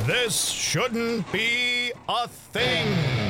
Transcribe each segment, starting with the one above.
This shouldn't be a thing.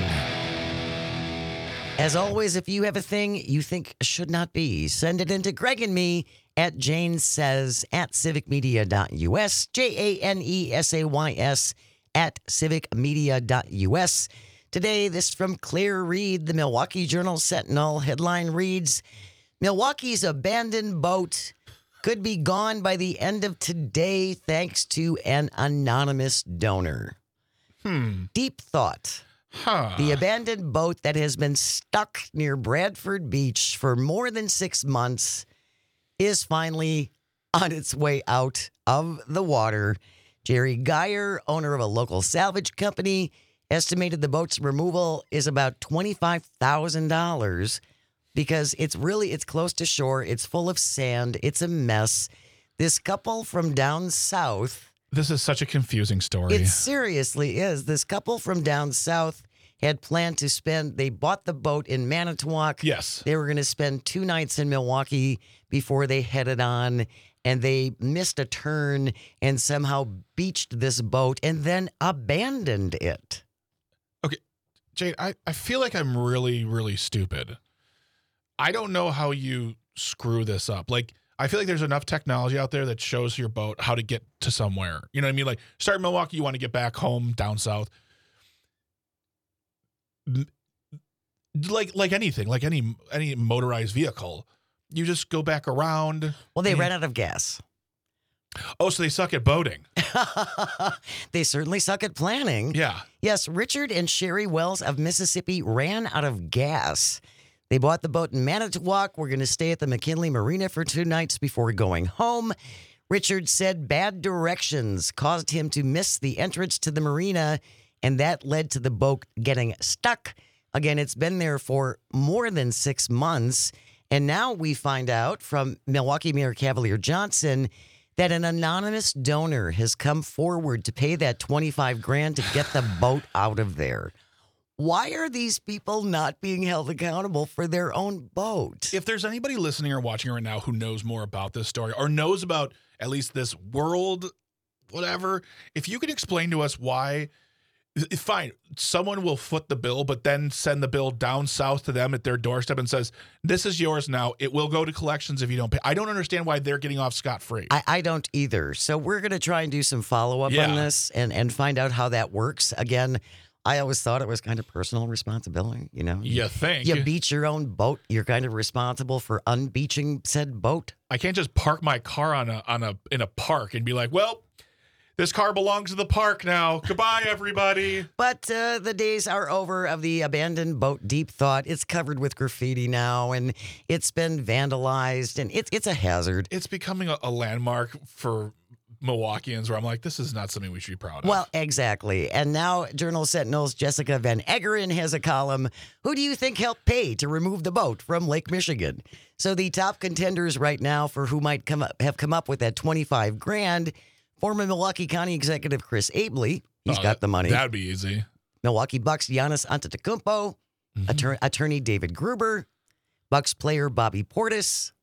As always, if you have a thing you think should not be, send it into Greg and me at janesays at civicmedia.us, JANESAYS at civicmedia.us. Today, this from Claire Reed, the Milwaukee Journal-Sentinel. Headline reads, Milwaukee's abandoned boat could be gone by the end of today thanks to an anonymous donor. Deep thought. The abandoned boat that has been stuck near Bradford Beach for more than 6 months is finally on its way out of the water. Jerry Geyer, owner of a local salvage company, estimated the boat's removal is about $25,000 because it's close to shore. It's full of sand. It's a mess. This couple from down south. This is such a confusing story. It seriously is. This couple from down south had planned to they bought the boat in Manitowoc. Yes. They were going to spend 2 nights in Milwaukee before they headed on, and they missed a turn and somehow beached this boat and then abandoned it. Okay, Jade, I feel like I'm really, really stupid. I don't know how you screw this up. Like, I feel like there's enough technology out there that shows your boat how to get to somewhere. You know what I mean? Like, start in Milwaukee, you want to get back home down south. Like anything, like any motorized vehicle, you just go back around. Well, they ran out of gas. Oh, so they suck at boating. They certainly suck at planning. Yeah. Yes, Richard and Sherry Wells of Mississippi ran out of gas. They bought the boat in Manitowoc. We're going to stay at the McKinley Marina for 2 nights before going home. Richard said bad directions caused him to miss the entrance to the marina, and that led to the boat getting stuck. Again, it's been there for more than 6 months. And now we find out from Milwaukee Mayor Cavalier Johnson that an anonymous donor has come forward to pay that $25,000 to get the boat out of there. Why are these people not being held accountable for their own boat? If there's anybody listening or watching right now who knows more about this story or knows about at least this world, whatever, if you could explain to us why, fine, someone will foot the bill, but then send the bill down south to them at their doorstep and says, this is yours now. It will go to collections if you don't pay. I don't understand why they're getting off scot-free. I don't either. So we're going to try and do some follow-up on this and find out how that works. Again, I always thought it was kind of personal responsibility, you know. You think? You beach your own boat, you're kind of responsible for unbeaching said boat. I can't just park my car in a park and be like, well, this car belongs to the park now. Goodbye, everybody. But the days are over of the abandoned boat Deep Thought. It's covered with graffiti now, and it's been vandalized, and it's a hazard. It's becoming a landmark for Milwaukeeans where I'm like, this is not something we should be proud of. Well, exactly. And now Journal-Sentinel's Jessica Van Eggeren has a column, Who do you think helped pay to remove the boat from Lake Michigan? So the top contenders right now for who might have come up with that $25,000, former Milwaukee County Executive Chris Abele, he's got the money. That'd be easy. Milwaukee Bucks Giannis Antetokounmpo, attorney David Gruber, Bucks player Bobby Portis,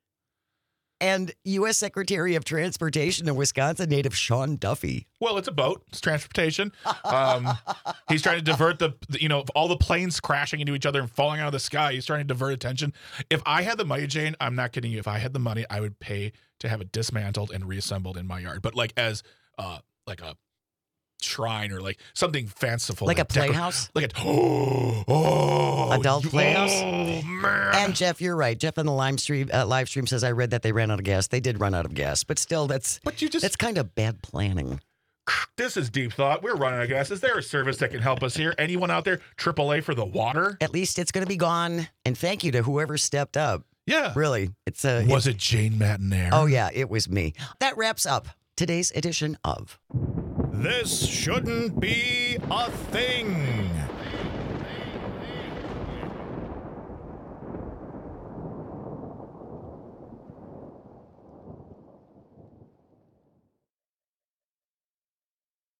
and U.S. Secretary of Transportation and Wisconsin native Sean Duffy. Well, it's a boat. It's transportation. He's trying to divert all the planes crashing into each other and falling out of the sky. He's trying to divert attention. If I had the money, Jane, I'm not kidding you. If I had the money, I would pay to have it dismantled and reassembled in my yard. But like as like a shrine or like something fanciful. Like a playhouse? Like adult playhouse? Oh, man. And Jeff, you're right. Jeff on the live stream says, I read that they ran out of gas. They did run out of gas. But still, that's kind of bad planning. This is Deep Thought. We're running out of gas. Is there a service that can help us here? Anyone out there? AAA for the water? At least it's going to be gone. And thank you to whoever stepped up. Yeah. Really. Was it Jane Matinaire? Oh, yeah, it was me. That wraps up today's edition of This Shouldn't Be a Thing.